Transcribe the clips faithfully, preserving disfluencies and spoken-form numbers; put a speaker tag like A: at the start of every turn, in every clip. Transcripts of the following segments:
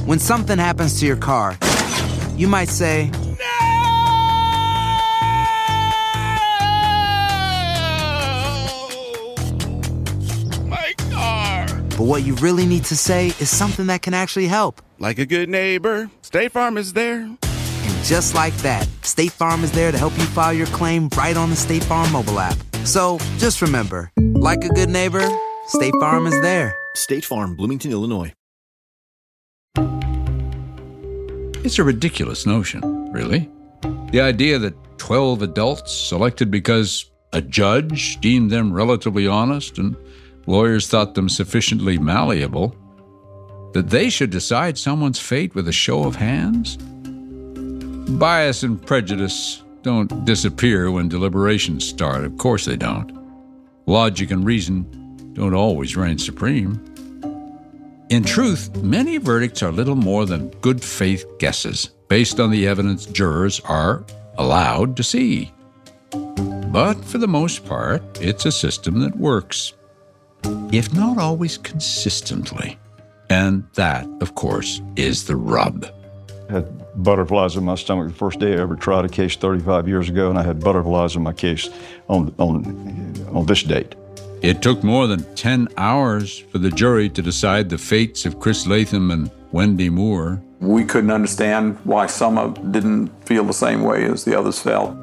A: When something happens to your car, you might say, but what you really need to say is something that can actually help.
B: Like a good neighbor, State Farm is there.
A: And just like that, State Farm is there to help you file your claim right on the State Farm mobile app. So just remember, like a good neighbor, State Farm is there.
C: State Farm, Bloomington, Illinois.
D: It's a ridiculous notion, really. The idea that twelve adults selected because a judge deemed them relatively honest and lawyers thought them sufficiently malleable, that they should decide someone's fate with a show of hands? Bias and prejudice don't disappear when deliberations start. Of course they don't. Logic and reason don't always reign supreme. In truth, many verdicts are little more than good faith guesses based on the evidence jurors are allowed to see. But for the most part, it's a system that works, if not always consistently. And that, of course, is the rub.
E: I had butterflies in my stomach the first day I ever tried a case thirty-five years ago, and I had butterflies in my case on, on, on this date.
D: It took more than ten hours for the jury to decide the fates of Chris Latham and Wendy Moore.
F: We couldn't understand why some of didn't feel the same way as the others felt.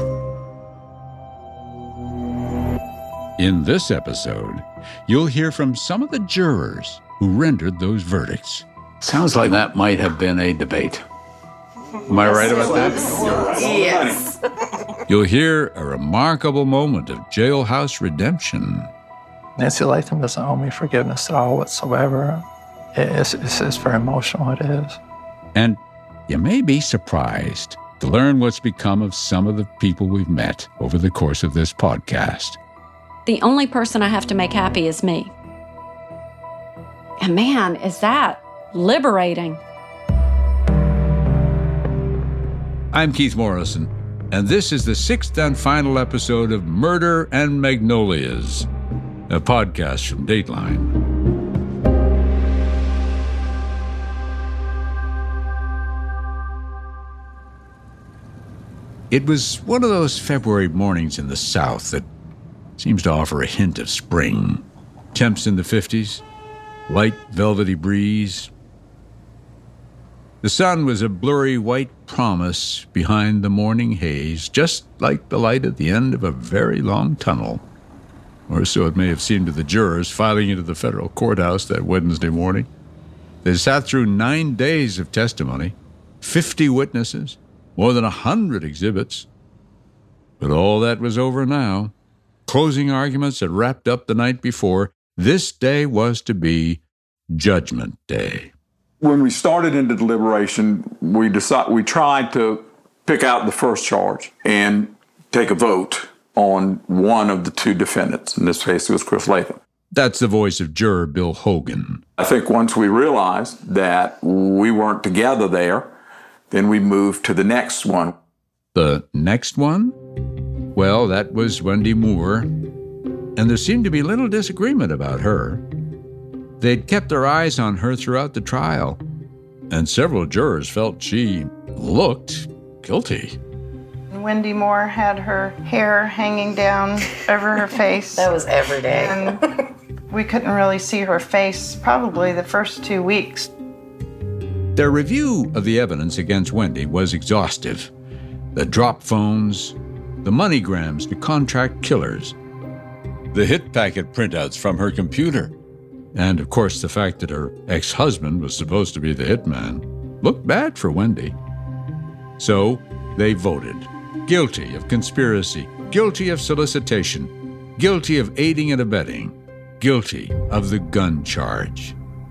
D: In this episode, you'll hear from some of the jurors who rendered those verdicts. Sounds like that might have been a debate. Am I right about that?
G: Yes.
D: You'll hear a remarkable moment of jailhouse redemption.
H: Nancy Latham doesn't owe me forgiveness at all whatsoever. It's, it's, it's very emotional, it is.
D: And you may be surprised to learn what's become of some of the people we've met over the course of this podcast.
I: The only person I have to make happy is me. And man, is that liberating.
D: I'm Keith Morrison, and this is the sixth and final episode of Murder and Magnolias, a podcast from Dateline. It was one of those February mornings in the South that seems to offer a hint of spring. Temps in the fifties, light velvety breeze. The sun was a blurry white promise behind the morning haze, just like the light at the end of a very long tunnel. Or so it may have seemed to the jurors filing into the federal courthouse that Wednesday morning. They sat through nine days of testimony, fifty witnesses, more than a hundred exhibits. But all that was over now. Closing arguments had wrapped up the night before. This day was to be Judgment Day.
F: When we started into deliberation, we decided we tried to pick out the first charge and take a vote on one of the two defendants. In this case, it was Chris Latham.
D: That's the voice of juror Bill Hogan.
F: I think once we realized that we weren't together there, then we moved to the next one.
D: The next one? Well, that was Wendy Moore, and there seemed to be little disagreement about her. They'd kept their eyes on her throughout the trial, and several jurors felt she looked guilty.
J: Wendy Moore had her hair hanging down over her face.
G: That was every day.
J: And we couldn't really see her face probably the first two weeks.
D: Their review of the evidence against Wendy was exhaustive. The drop phones, the MoneyGrams to contract killers, the hit packet printouts from her computer, and, of course, the fact that her ex-husband was supposed to be the hitman looked bad for Wendy. So they voted guilty of conspiracy, guilty of solicitation, guilty of aiding and abetting, guilty of the gun charge.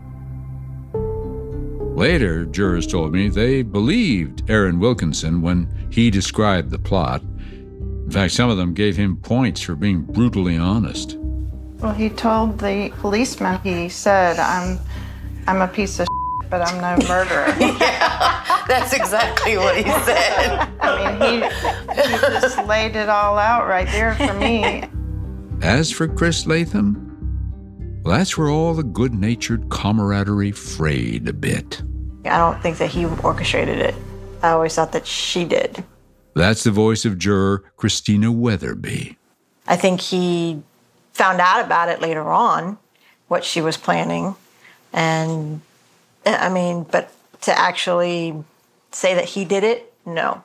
D: Later, jurors told me they believed Aaron Wilkinson when he described the plot. In fact, some of them gave him points for being brutally honest.
J: Well, he told the policeman, he said, I'm I'm a piece of shit, but I'm no murderer.
G: Yeah, that's exactly what he said.
J: I mean, he, he just laid it all out right there for me.
D: As for Chris Latham, well, that's where all the good-natured camaraderie frayed a bit.
K: I don't think that he orchestrated it. I always thought that she did.
D: That's the voice of juror Christina Weatherby.
K: I think he found out about it later on, what she was planning. And, I mean, but to actually say that he did it, no.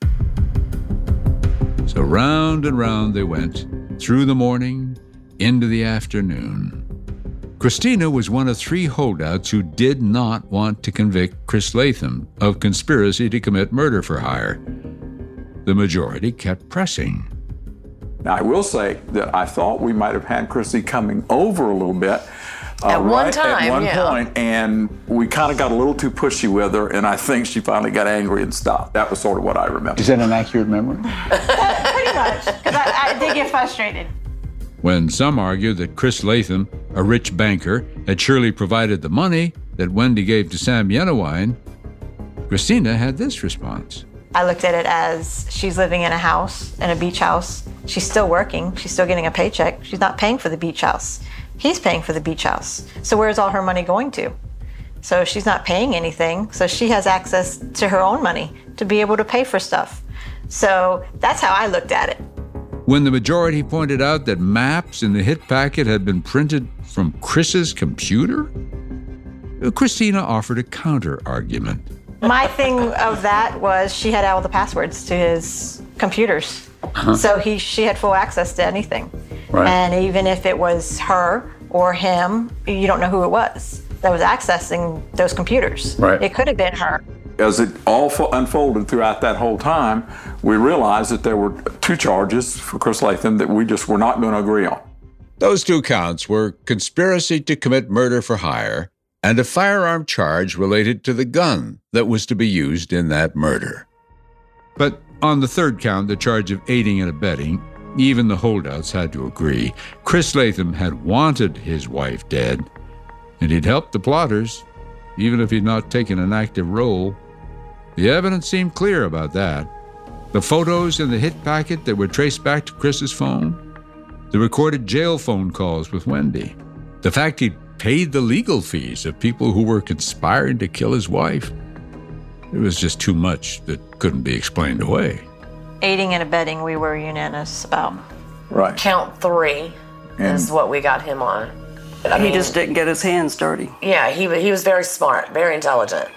D: So round and round they went, through the morning, into the afternoon. Christina was one of three holdouts who did not want to convict Chris Latham of conspiracy to commit murder for hire. The majority kept pressing.
F: Now, I will say that I thought we might have had Chrissy coming over a little bit. Uh,
G: At one
F: right
G: time,
F: At one
G: yeah.
F: point, and we kind of got a little too pushy with her, and I think she finally got angry and stopped. That was sort of what I remember.
L: Is that an accurate memory?
K: Pretty much, because I, I did get frustrated.
D: When some argued that Chris Latham, a rich banker, had surely provided the money that Wendy gave to Sam Yenawine, Christina had this response.
K: I looked at it as she's living in a house, in a beach house. She's still working. She's still getting a paycheck. She's not paying for the beach house. He's paying for the beach house. So where's all her money going to? So she's not paying anything. So she has access to her own money to be able to pay for stuff. So that's how I looked at it.
D: When the majority pointed out that maps in the hit packet had been printed from Chris's computer, Christina offered a counter-argument.
K: My thing of that was she had all the passwords to his computers. Uh-huh. So he, she had full access to anything. Right. And even if it was her or him, you don't know who it was that was accessing those computers.
F: Right.
K: It could have been her.
F: As it all fo- unfolded throughout that whole time, we realized that there were two charges for Chris Latham that we just were not going to agree on.
D: Those two counts were conspiracy to commit murder for hire and a firearm charge related to the gun that was to be used in that murder. But on the third count, the charge of aiding and abetting, even the holdouts had to agree. Chris Latham had wanted his wife dead, and he'd helped the plotters, even if he'd not taken an active role. The evidence seemed clear about that. The photos in the hit packet that were traced back to Chris's phone, the recorded jail phone calls with Wendy, the fact he'd paid the legal fees of people who were conspiring to kill his wife. It was just too much that couldn't be explained away.
K: Aiding and abetting, we were unanimous about.
F: Right.
G: Count three
F: And
G: is what we got him on. I
M: he
G: mean,
M: just didn't get his hands dirty.
G: Yeah, he, he was very smart, very intelligent.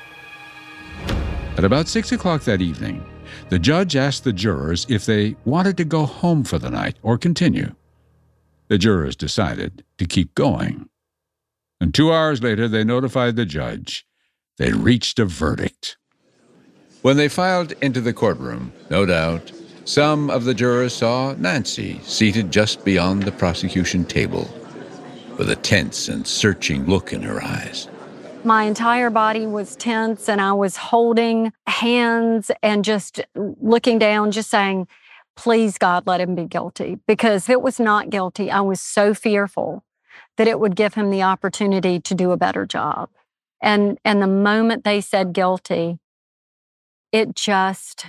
D: At about six o'clock that evening, the judge asked the jurors if they wanted to go home for the night or continue. The jurors decided to keep going. And two hours later, they notified the judge they'd reached a verdict. When they filed into the courtroom, no doubt, some of the jurors saw Nancy seated just beyond the prosecution table, with a tense and searching look in her eyes.
I: My entire body was tense, and I was holding hands and just looking down, just saying, please, God, let him be guilty. Because if it was not guilty, I was so fearful that it would give him the opportunity to do a better job. And, and the moment they said guilty, it just,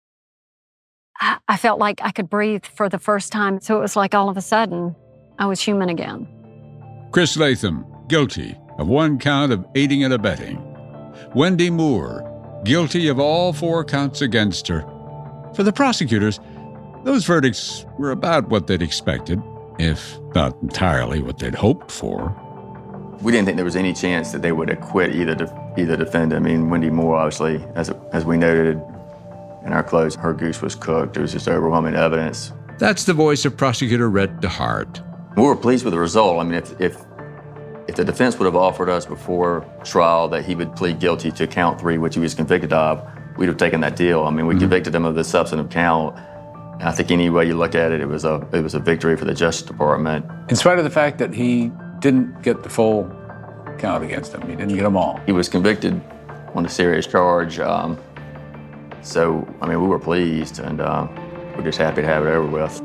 I: I, I felt like I could breathe for the first time. So it was like all of a sudden, I was human again.
D: Chris Latham, guilty of one count of aiding and abetting. Wendy Moore, guilty of all four counts against her. For the prosecutors, those verdicts were about what they'd expected, if not entirely what they'd hoped for.
N: We didn't think there was any chance that they would acquit either de- either defendant. I mean, Wendy Moore, obviously, as as we noted in our close, her goose was cooked. There was just overwhelming evidence.
D: That's the voice of Prosecutor Rhett DeHart.
N: We were pleased with the result. I mean, if if if the defense would have offered us before trial that he would plead guilty to count three, which he was convicted of, we'd have taken that deal. I mean, we mm-hmm. convicted him of the substantive count. And I think any way you look at it, it was a it was a victory for the Justice Department.
L: In spite of the fact that he didn't get the full count against him, he didn't get them all.
N: He was convicted on a serious charge. Um, so, I mean, we were pleased, and uh, we're just happy to have it over with.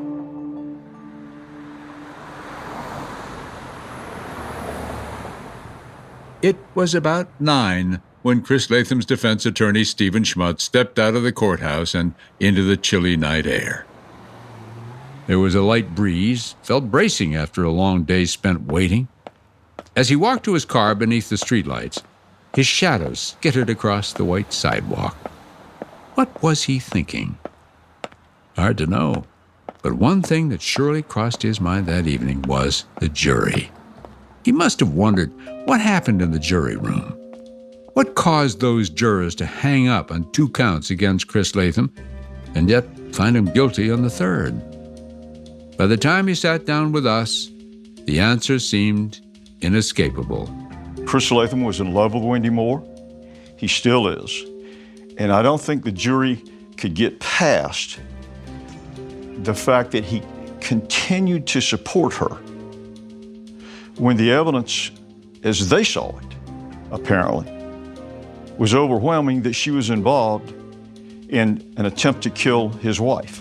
D: It was about nine when Chris Latham's defense attorney, Stephen Schmutz, stepped out of the courthouse and into the chilly night air. There was a light breeze, felt bracing after a long day spent waiting. As he walked to his car beneath the streetlights, His shadow skittered across the white sidewalk. What was he thinking? Hard to know. But one thing that surely crossed his mind that evening was the jury. He must have wondered what happened in the jury room. What caused those jurors to hang up on two counts against Chris Latham and yet find him guilty on the third? By the time he sat down with us, the answer seemed inescapable.
E: Chris Latham was in love with Wendy Moore. He still is. And I don't think the jury could get past the fact that he continued to support her when the evidence, as they saw it, apparently, was overwhelming that she was involved in an attempt to kill his wife.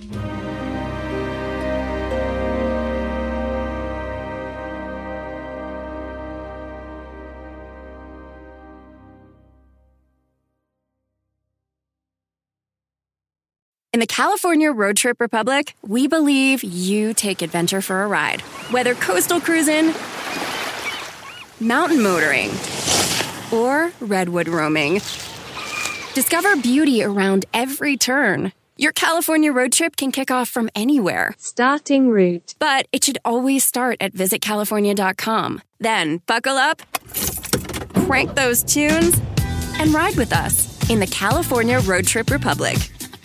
M: In the California Road Trip Republic, we believe you take adventure for a ride. Whether coastal cruising, mountain motoring, or redwood roaming, discover beauty around every turn. Your California road trip can kick off from anywhere. Starting route. But it should always start at visit california dot com. Then buckle up, crank those tunes, and ride with us in the California Road Trip Republic.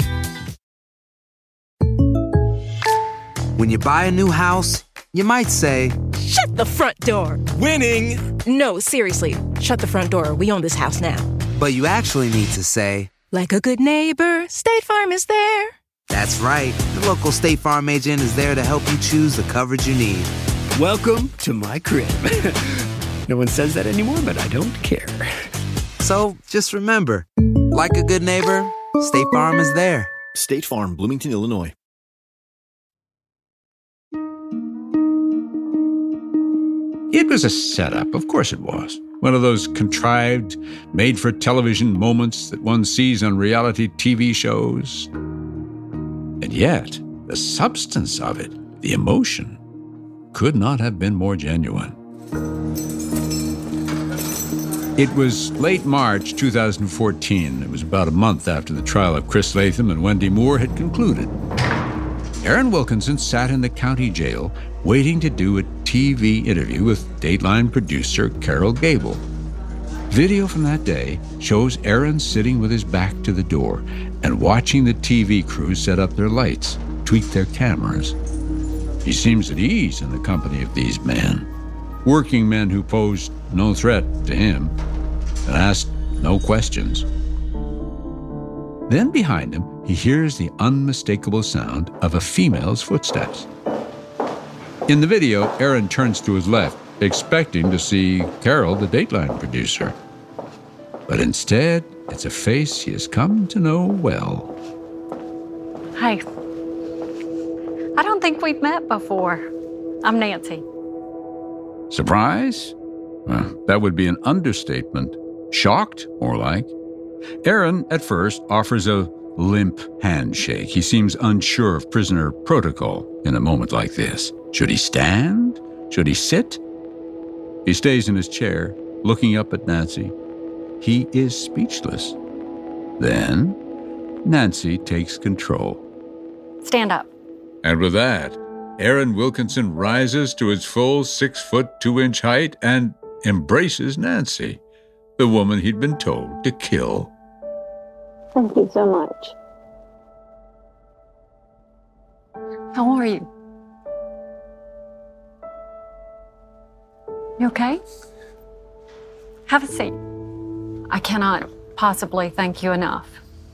A: When you buy a new house, you might say,
O: "Shut the front door." Winning. No, seriously, shut the front door. We own this house now.
A: But you actually need to say,
O: "Like a good neighbor, State Farm is there."
A: That's right. The local State Farm agent is there to help you choose the coverage you need.
P: Welcome to my crib. No one says that anymore, but I don't care.
A: So just remember, like a good neighbor, State Farm is there.
C: State Farm, Bloomington, Illinois.
D: It was a setup, of course it was. One of those contrived, made-for-television moments that one sees on reality T V shows. And yet, the substance of it, the emotion, could not have been more genuine. It was late March two thousand fourteen. It was about a month after the trial of Chris Latham and Wendy Moore had concluded. Aaron Wilkinson sat in the county jail waiting to do a T V interview with Dateline producer Carol Gable. Video from that day shows Aaron sitting with his back to the door and watching the T V crew set up their lights, tweak their cameras. He seems at ease in the company of these men, working men who posed no threat to him and asked no questions. Then behind him, he hears the unmistakable sound of a female's footsteps. In the video, Aaron turns to his left, expecting to see Carol, the Dateline producer. But instead, it's a face he has come to know well.
I: Hey, I don't think we've met before. I'm Nancy.
D: Surprise? Well, that would be an understatement. Shocked, more like. Aaron, at first, offers a limp handshake. He seems unsure of prisoner protocol in a moment like this. Should he stand? Should he sit? He stays in his chair, looking up at Nancy. He is speechless. Then, Nancy takes control.
I: Stand up.
D: And with that, Aaron Wilkinson rises to his full six foot two inch height and embraces Nancy, the woman he'd been told to kill.
I: Thank you so much. How are you? You okay? Have a seat. I cannot possibly thank you enough.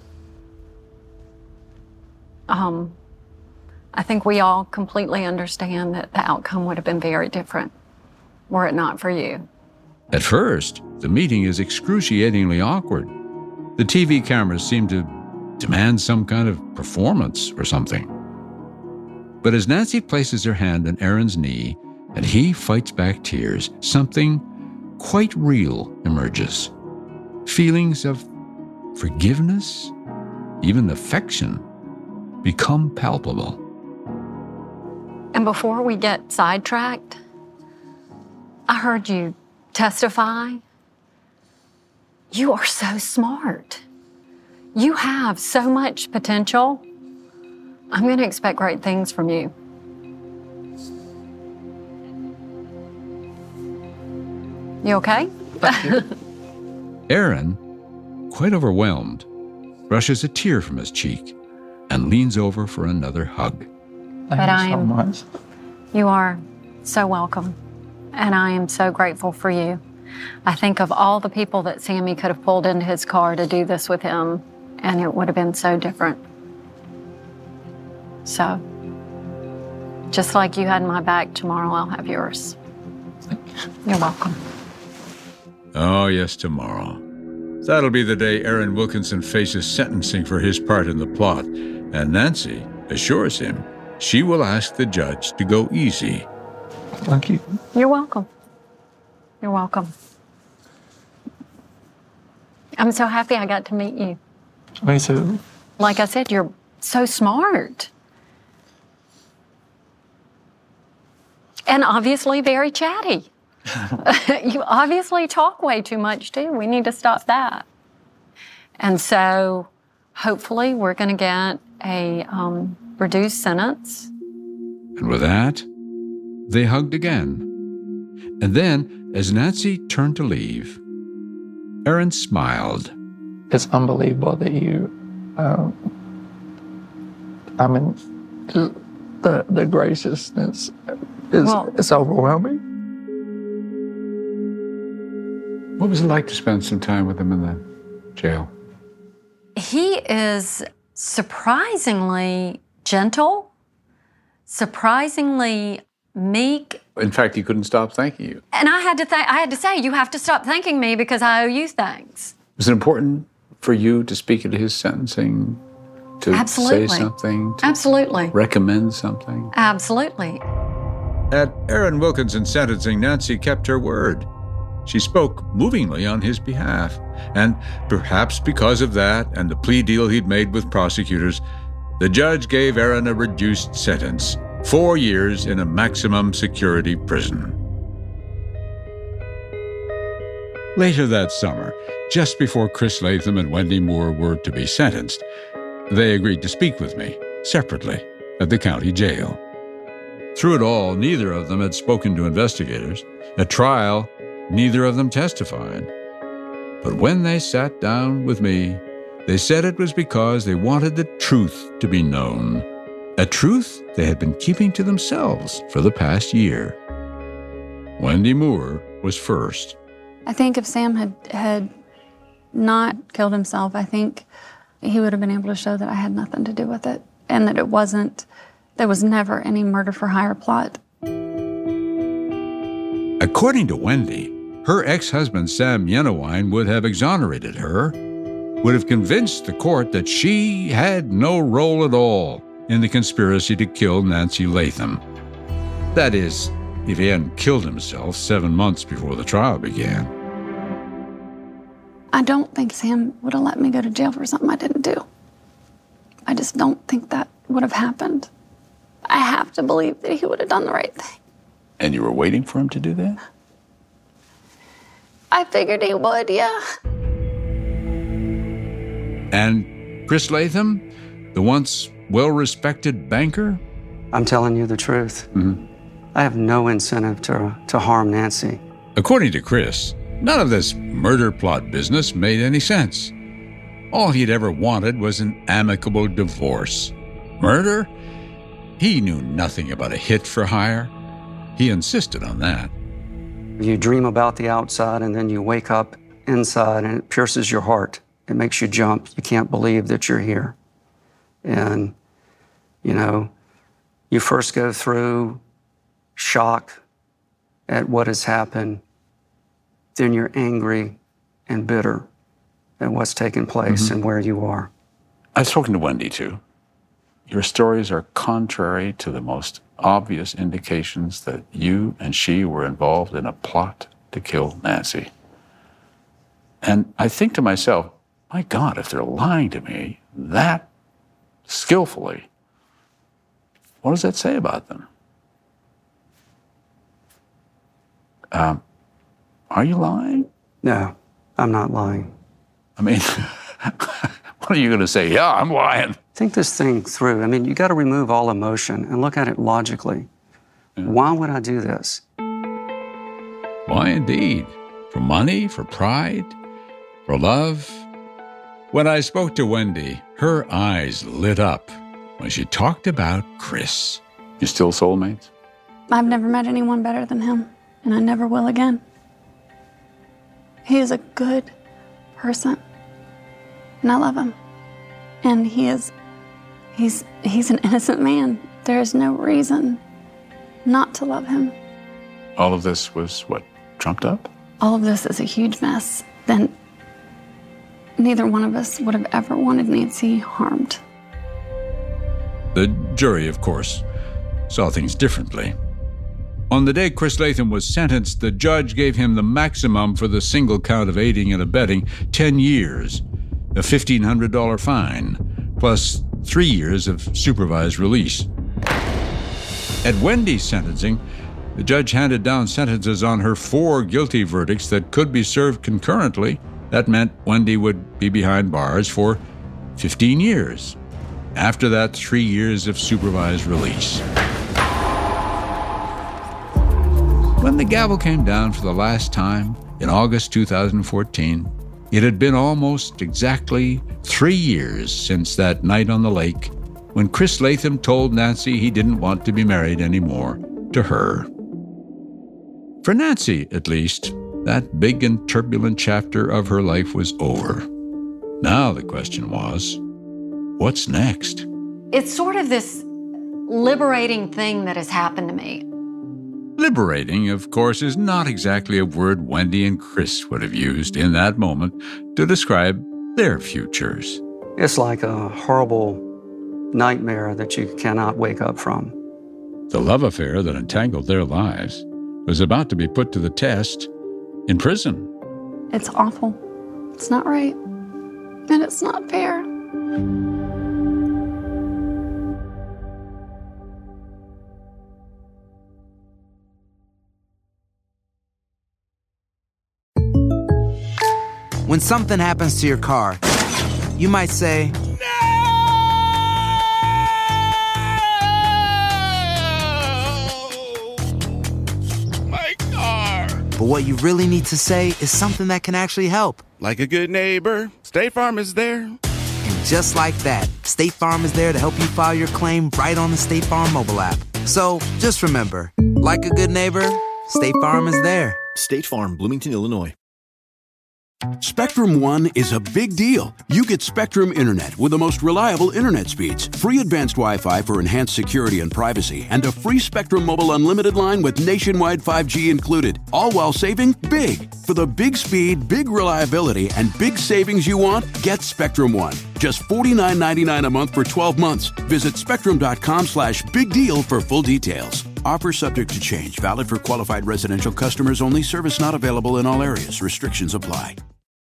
I: Um, I think we all completely understand that the outcome would have been very different were it not for you.
D: At first, the meeting is excruciatingly awkward. The T V cameras seem to demand some kind of performance or something. But as Nancy places her hand on Aaron's knee and he fights back tears, something quite real emerges. Feelings of forgiveness, even affection, become palpable.
I: And before we get sidetracked, I heard you testify You are so smart. You have so much potential. I'm going to expect great things from you. You okay?
D: Thank you. Aaron, quite overwhelmed, brushes a tear from his cheek and leans over for another hug.
H: Thank
I: But
H: you
I: I
H: so
I: am-
H: much.
I: You are so welcome. And I am so grateful for you. I think of all the people that Sammy could have pulled into his car to do this with him, and it would have been so different. So, just like you had my back, tomorrow I'll have yours. You're welcome.
D: Oh, yes, tomorrow. That'll be the day Aaron Wilkinson faces sentencing for his part in the plot, and Nancy assures him she will ask the judge to go easy.
H: Thank you.
I: You're welcome. You're welcome. I'm so happy I got to meet you.
H: Me too.
I: Like I said, you're so smart. And obviously very chatty. You obviously talk way too much too. We need to stop that. And so hopefully we're going to get a um, reduced sentence.
D: And with that, they hugged again. And then, as Nancy turned to leave, Aaron smiled.
H: It's unbelievable that you, um, I mean, the the graciousness is
I: Well-
H: it's overwhelming.
L: What was it like to spend some time with him in the jail?
I: He is surprisingly gentle, surprisingly meek.
L: In fact, he couldn't stop thanking you.
I: And I had to th- I had to say, you have to stop thanking me because I owe you things.
L: Was it important for you to speak at his sentencing, to
I: Absolutely.
L: say something, to
I: Absolutely.
L: recommend something?
I: Absolutely.
D: At Aaron Wilkinson's sentencing, Nancy kept her word. She spoke movingly on his behalf, and perhaps because of that and the plea deal he'd made with prosecutors, the judge gave Aaron a reduced sentence, four years in a maximum security prison. Later that summer, just before Chris Latham and Wendy Moore were to be sentenced, they agreed to speak with me, separately, at the county jail. Through it all, neither of them had spoken to investigators. At trial, neither of them testified. But when they sat down with me, they said it was because they wanted the truth to be known, a truth they had been keeping to themselves for the past year. Wendy Moore was first.
Q: I think if Sam had, had not killed himself, I think he would have been able to show that I had nothing to do with it and that it wasn't, there was never any murder for hire plot.
D: According to Wendy, her ex-husband Sam Yenawine would have exonerated her, would have convinced the court that she had no role at all in the conspiracy to kill Nancy Latham. That is, if he hadn't killed himself seven months before the trial began.
Q: I don't think Sam would have let me go to jail for something I didn't do. I just don't think that would have happened. I have to believe that he would have done the right thing.
L: And you were waiting for him to do that?
Q: I figured he would, yeah.
D: And Chris Latham, the once well-respected banker?
R: I'm telling you the truth.
D: Mm-hmm.
R: I have no incentive to, to harm Nancy.
D: According to Chris, none of this murder plot business made any sense. All he'd ever wanted was an amicable divorce. Murder? He knew nothing about a hit for hire. He insisted on that.
R: You dream about the outside and then you wake up inside and it pierces your heart. It makes you jump. You can't believe that you're here. And, you know, you first go through shock at what has happened. Then you're angry and bitter at what's taken place
L: Mm-hmm.
R: and where you are.
L: I've spoken to Wendy, too. Your stories are contrary to the most obvious indications that you and she were involved in a plot to kill Nancy. And I think to myself, my God, if they're lying to me that skillfully, what does that say about them? Um, are you lying?
R: No, I'm not lying.
L: I mean, what are you going to say? Yeah, I'm lying.
R: Think this thing through. I mean, you got to remove all emotion and look at it logically. Yeah. Why would I do this?
D: Why indeed? For money, for pride, for love? When I spoke to Wendy, her eyes lit up when she talked about Chris.
L: You still soulmates?
Q: I've never met anyone better than him, and I never will again. He is a good person, and I love him. And he is, he's, he's an innocent man. There is no reason not to love him.
L: All of this was, what, trumped up?
Q: All of this is a huge mess. Then neither one of us would have ever wanted Nancy harmed.
D: The jury, of course, saw things differently. On the day Chris Latham was sentenced, the judge gave him the maximum for the single count of aiding and abetting, ten years, a fifteen hundred dollars fine, plus three years of supervised release. At Wendy's sentencing, the judge handed down sentences on her four guilty verdicts that could be served concurrently. That meant Wendy would be behind bars for fifteen years. After that, three years of supervised release. When the gavel came down for the last time in August two thousand fourteen, it had been almost exactly three years since that night on the lake when Chris Latham told Nancy he didn't want to be married anymore to her. For Nancy, at least, that big and turbulent chapter of her life was over. Now the question was, what's next?
I: It's sort of this liberating thing that has happened to me.
D: Liberating, of course, is not exactly a word Wendy and Chris would have used in that moment to describe their futures.
R: It's like a horrible nightmare that you cannot wake up from.
D: The love affair that entangled their lives was about to be put to the test in prison.
Q: It's awful. It's not right. And it's not fair.
A: When something happens to your car, you might say,
B: My car!
A: But what you really need to say is something that can actually help.
B: Like a good neighbor, State Farm is there.
A: And just like that, State Farm is there to help you file your claim right on the State Farm mobile app. So just remember, like a good neighbor, State Farm is there.
C: State Farm, Bloomington, Illinois.
S: Spectrum One is a big deal. You get Spectrum Internet with the most reliable internet speeds, free advanced Wi-Fi for enhanced security and privacy, and a free Spectrum Mobile Unlimited line with nationwide five G included, all while saving big. For the big speed, big reliability, and big savings you want, get Spectrum One. Just forty-nine ninety-nine a month for twelve months. Visit spectrum.com slash big deal for full details. Offer subject to change. Valid for qualified residential customers only. Service not available in all areas. Restrictions apply.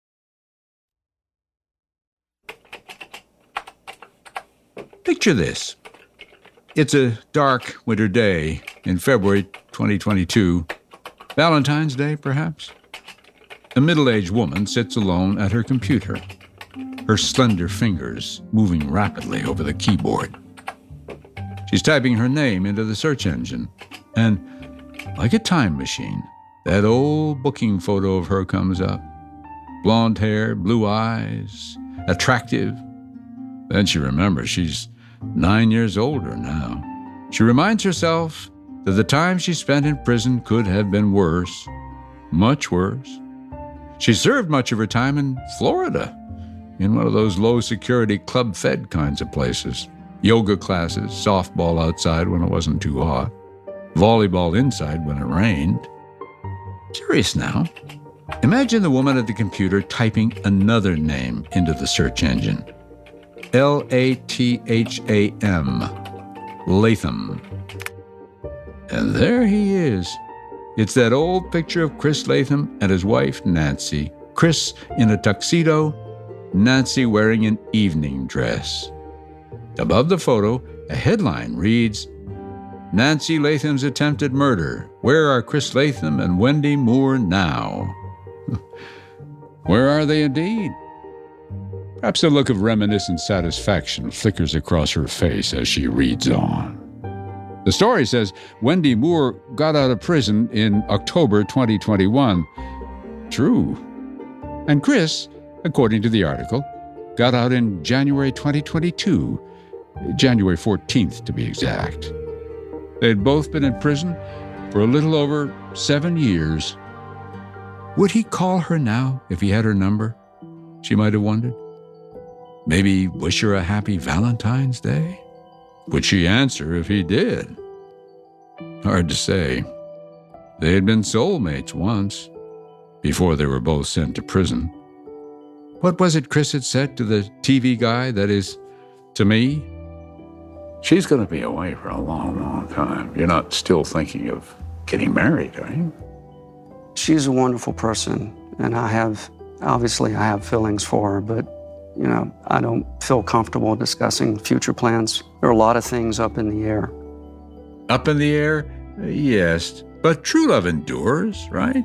D: Picture this. It's a dark winter day in February twenty twenty-two. Valentine's Day, perhaps? A middle-aged woman sits alone at her computer, her slender fingers moving rapidly over the keyboard. She's typing her name into the search engine, and like a time machine, that old booking photo of her comes up. Blonde hair, blue eyes, attractive. Then she remembers she's nine years older now. She reminds herself that the time she spent in prison could have been worse, much worse. She served much of her time in Florida, in one of those low-security club-fed kinds of places. Yoga classes, softball outside when it wasn't too hot, volleyball inside when it rained. Serious now. Imagine the woman at the computer typing another name into the search engine. L A T H A M. Latham. And there he is. It's that old picture of Chris Latham and his wife, Nancy. Chris in a tuxedo, Nancy wearing an evening dress. Above the photo, a headline reads, Nancy Latham's attempted murder. Where are Chris Latham and Wendy Moore now? Where are they indeed? Perhaps a look of reminiscent satisfaction flickers across her face as she reads on. The story says Wendy Moore got out of prison in October twenty twenty-one. True. And Chris, according to the article, got out in January twenty twenty-two, January fourteenth to be exact. They'd both been in prison for a little over seven years. Would he call her now if he had her number? She might have wondered. Maybe wish her a happy Valentine's Day? Would she answer if he did? Hard to say. They had been soulmates once, before they were both sent to prison. What was it Chris had said to the T V guy, that is, to me?
L: She's going to be away for a long, long time. You're not still thinking of getting married, are you?
R: She's a wonderful person, and I have, obviously I have feelings for her, but, you know, I don't feel comfortable discussing future plans. There are a lot of things up in the air.
D: Up in the air? Yes, but true love endures, right?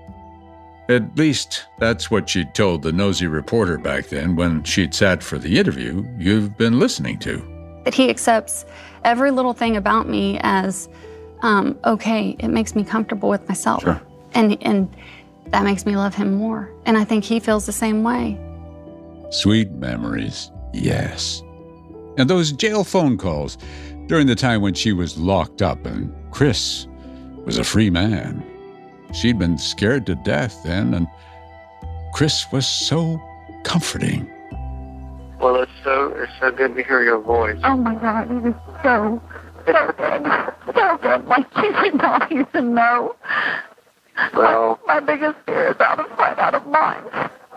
D: At least that's what she'd told the nosy reporter back then when she'd sat for the interview you've been listening to.
Q: That he accepts every little thing about me as, um, okay, it makes me comfortable with myself.
D: Sure.
Q: And, and that makes me love him more. And I think he feels the same way.
D: Sweet memories, yes. And those jail phone calls during the time when she was locked up and Chris was a free man. She'd been scared to death then, and Chris was so comforting.
T: Well, it's so it's so good to hear your voice.
U: Oh my God, it is so, so good. So good. Like you did not even know.
T: Well,
U: my, my biggest fear is out of sight, out of mind.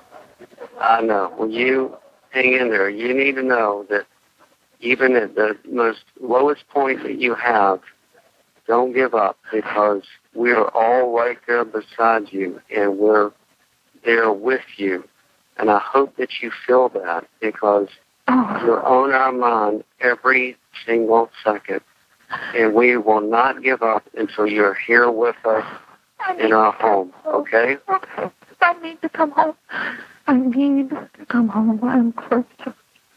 T: I know. Well, you hang in there. You need to know that even at the most lowest point that you have, don't give up, because we are all right there beside you, and we're there with you. And I hope that you feel that, because
U: oh.
T: you're on our mind every single second. And we will not give up until you're here with us in our home, okay?
U: Okay. I need to come home. I need to come home. I'm close to,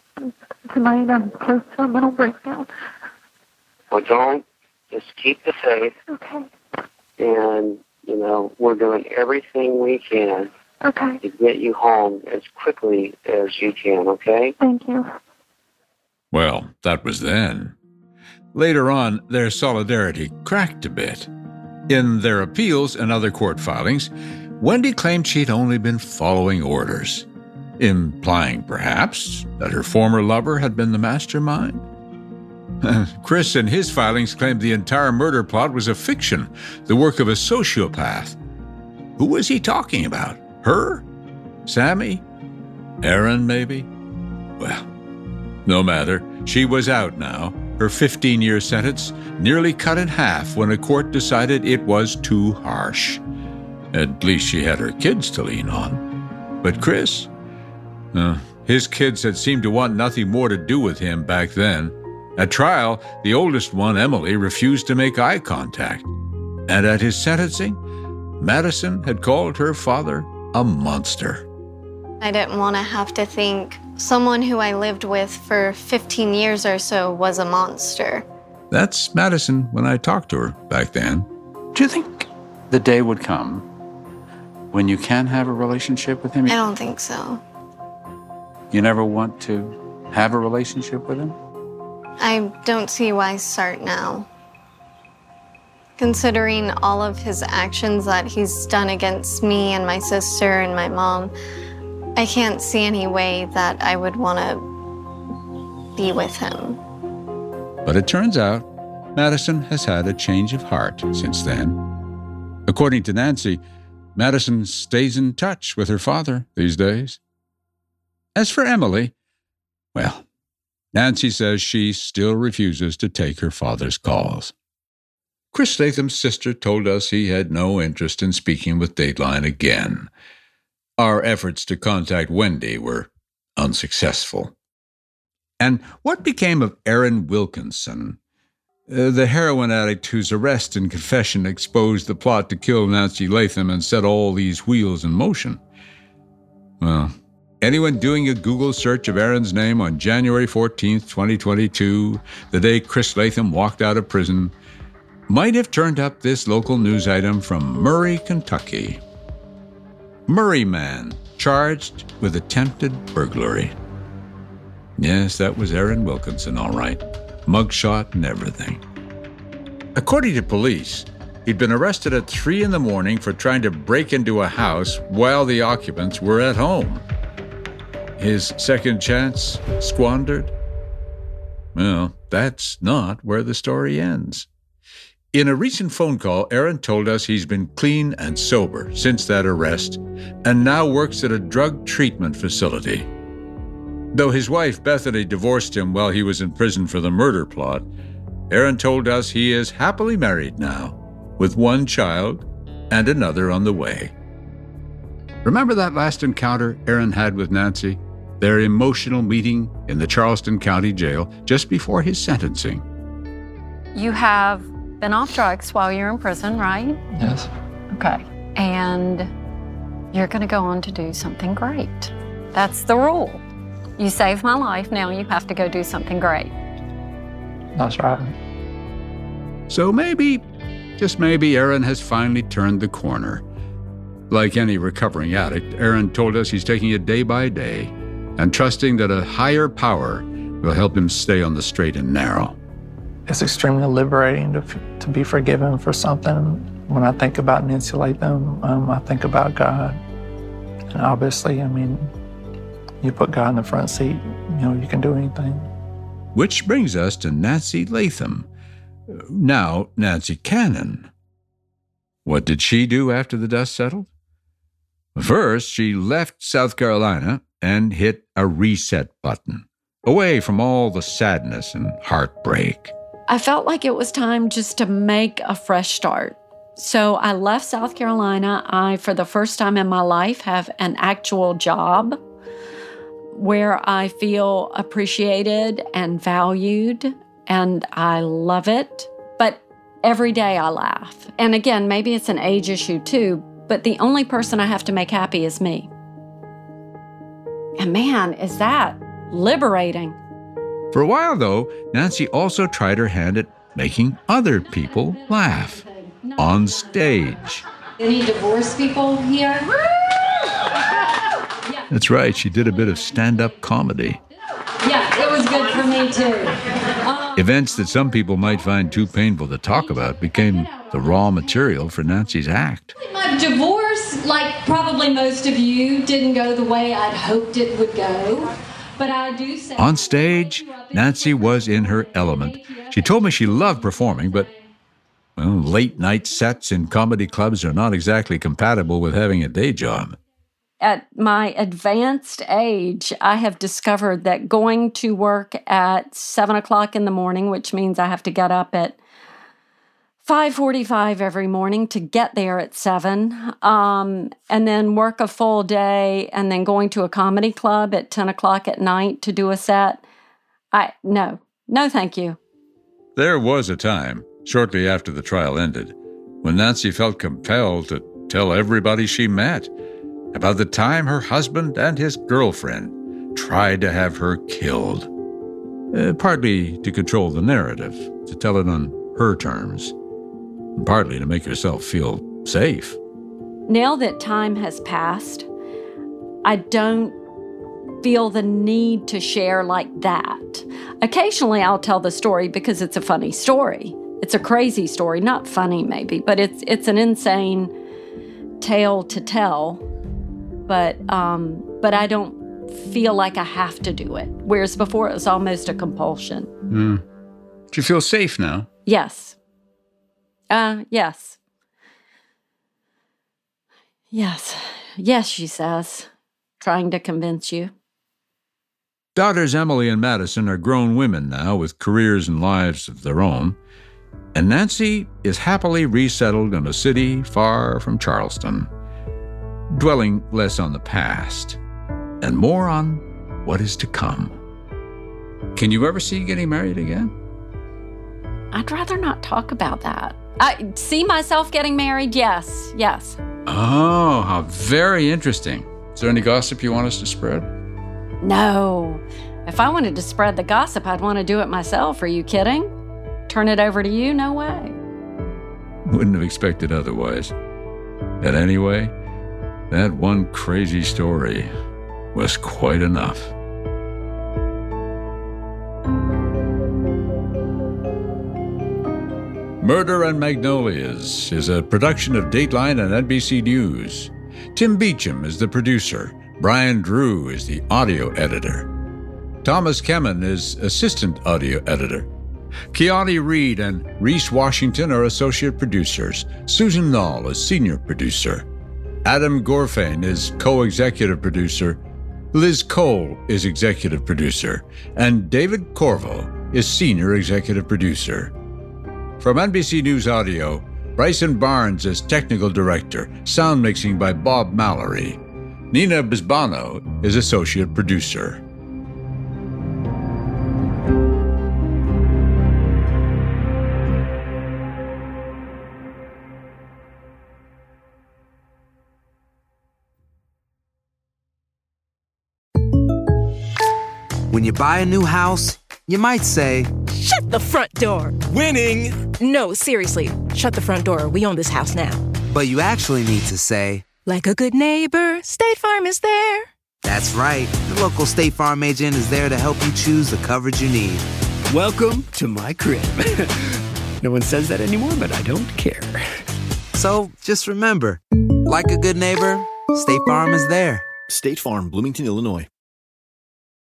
U: tonight I'm close to a mental breakdown.
T: Well, don't. Just keep the faith.
U: Okay.
T: And, you know, we're doing everything we can
U: okay.
T: to get you home as quickly as you can, okay?
U: Thank you.
D: Well, that was then. Later on, their solidarity cracked a bit. In their appeals and other court filings, Wendy claimed she'd only been following orders, implying, perhaps, that her former lover had been the mastermind. Chris, in his filings, claimed the entire murder plot was a fiction, the work of a sociopath. Who was he talking about? Her? Sammy? Aaron, maybe? Well, no matter. She was out now, her fifteen-year sentence nearly cut in half when a court decided it was too harsh. At least she had her kids to lean on. But Chris? Uh, his kids had seemed to want nothing more to do with him back then. At trial, the oldest one, Emily, refused to make eye contact. And at his sentencing, Madison had called her father a monster.
V: I didn't want to have to think someone who I lived with for fifteen years or so was a monster.
D: That's Madison when I talked to her back then.
L: Do you think the day would come when you can have a relationship with him?
V: I don't think so.
L: You never want to have a relationship with him?
V: I don't see why start now. Considering all of his actions that he's done against me and my sister and my mom, I can't see any way that I would want to be with him.
D: But it turns out Madison has had a change of heart since then. According to Nancy, Madison stays in touch with her father these days. As for Emily, well, Nancy says she still refuses to take her father's calls. Chris Latham's sister told us he had no interest in speaking with Dateline again. Our efforts to contact Wendy were unsuccessful. And what became of Aaron Wilkinson, uh, the heroin addict whose arrest and confession exposed the plot to kill Nancy Latham and set all these wheels in motion? Well, Anyone doing a Google search of Aaron's name on January fourteenth, twenty twenty-two, the day Chris Latham walked out of prison, might have turned up this local news item from Murray, Kentucky. Murray man charged with attempted burglary. Yes, that was Aaron Wilkinson, all right. Mugshot and everything. According to police, he'd been arrested at three in the morning for trying to break into a house while the occupants were at home. His second chance squandered? Well, that's not where the story ends. In a recent phone call, Aaron told us he's been clean and sober since that arrest and now works at a drug treatment facility. Though his wife, Bethany, divorced him while he was in prison for the murder plot, Aaron told us he is happily married now, with one child and another on the way. Remember that last encounter Aaron had with Nancy? Their emotional meeting in the Charleston County Jail just before his sentencing.
I: You have been off drugs while you're in prison, right?
H: Yes.
I: Okay. And you're going to go on to do something great. That's the rule. You saved my life, now you have to go do something great.
H: That's right.
D: So maybe, just maybe, Aaron has finally turned the corner. Like any recovering addict, Aaron told us he's taking it day by day and trusting that a higher power will help him stay on the straight and narrow.
H: It's extremely liberating to, to be forgiven for something. When I think about Nancy Latham, um, I think about God. And obviously, I mean, you put God in the front seat, you know, you can do anything.
D: Which brings us to Nancy Latham, now Nancy Cannon. What did she do after the dust settled? First, she left South Carolina and hit a reset button, away from all the sadness and heartbreak.
J: I felt like it was time just to make a fresh start. So I left South Carolina. I, for the first time in my life, have an actual job where I feel appreciated and valued, and I love it. But every day I laugh. And again, maybe it's an age issue too, but the only person I have to make happy is me. And man, is that liberating.
D: For a while, though, Nancy also tried her hand at making other people laugh on stage.
J: Any divorced people here?
D: That's right, she did a bit of stand-up comedy.
J: Yeah, it was good for me too. Um,
D: Events that some people might find too painful to talk about became the raw material for Nancy's act.
J: My divorce, like probably most of you, didn't go the way I'd hoped it would go. But I do say...
D: On stage, Nancy was in her element. She told me she loved performing, but well, late-night sets in comedy clubs are not exactly compatible with having a day job.
J: At my advanced age, I have discovered that going to work at seven o'clock in the morning, which means I have to get up at five forty-five every morning to get there at seven, um, and then work a full day, and then going to a comedy club at ten o'clock at night to do a set. I no, no thank you.
D: There was a time, shortly after the trial ended, when Nancy felt compelled to tell everybody she met about the time her husband and his girlfriend tried to have her killed. Uh, partly to control the narrative, to tell it on her terms, and partly to make herself feel safe.
J: Now that time has passed, I don't feel the need to share like that. Occasionally I'll tell the story because it's a funny story. It's a crazy story, not funny maybe, but it's it's an insane tale to tell. But um, but I don't feel like I have to do it. Whereas before it was almost a compulsion.
D: Mm. Do you feel safe now?
J: Yes. Uh, yes. Yes. Yes, she says, trying to convince you.
D: Daughters Emily and Madison are grown women now with careers and lives of their own. And Nancy is happily resettled in a city far from Charleston, dwelling less on the past and more on what is to come. Can you ever see getting married again?
J: I'd rather not talk about that. I see myself getting married, yes, yes.
D: Oh, how very interesting. Is there any gossip you want us to spread?
J: No. If I wanted to spread the gossip, I'd want to do it myself. Are you kidding? Turn it over to you? No way.
D: Wouldn't have expected otherwise. And anyway, that one crazy story was quite enough. Murder on Magnolias is a production of Dateline and N B C News. Tim Beecham is the producer. Brian Drew is the audio editor. Thomas Kemen is assistant audio editor. Kiani Reed and Reese Washington are associate producers. Susan Nall is senior producer. Adam Gorfain is co-executive producer. Liz Cole is executive producer. And David Corvo is senior executive producer. From N B C News Audio, Bryson Barnes is technical director, sound mixing by Bob Mallory. Nina Bisbano is associate producer.
A: When you buy a new house, you might say,
O: "Shut the front door."
B: Winning.
O: No, seriously. Shut the front door. We own this house now.
A: But you actually need to say,
O: "Like a good neighbor, State Farm is there."
A: That's right. The local State Farm agent is there to help you choose the coverage you need.
P: Welcome to my crib. No one says that anymore, but I don't care.
A: So just remember, like a good neighbor, State Farm is there.
C: State Farm, Bloomington, Illinois.